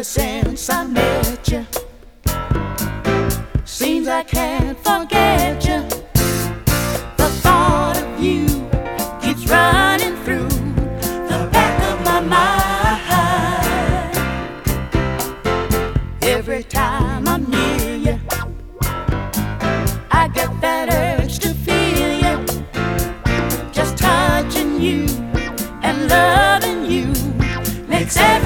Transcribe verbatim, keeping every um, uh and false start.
since I met you. Seems I can't forget you. The thought of you keeps running through the back of my mind. Every time I'm near you, I get that urge to feel you. Just touching you and loving you makes everything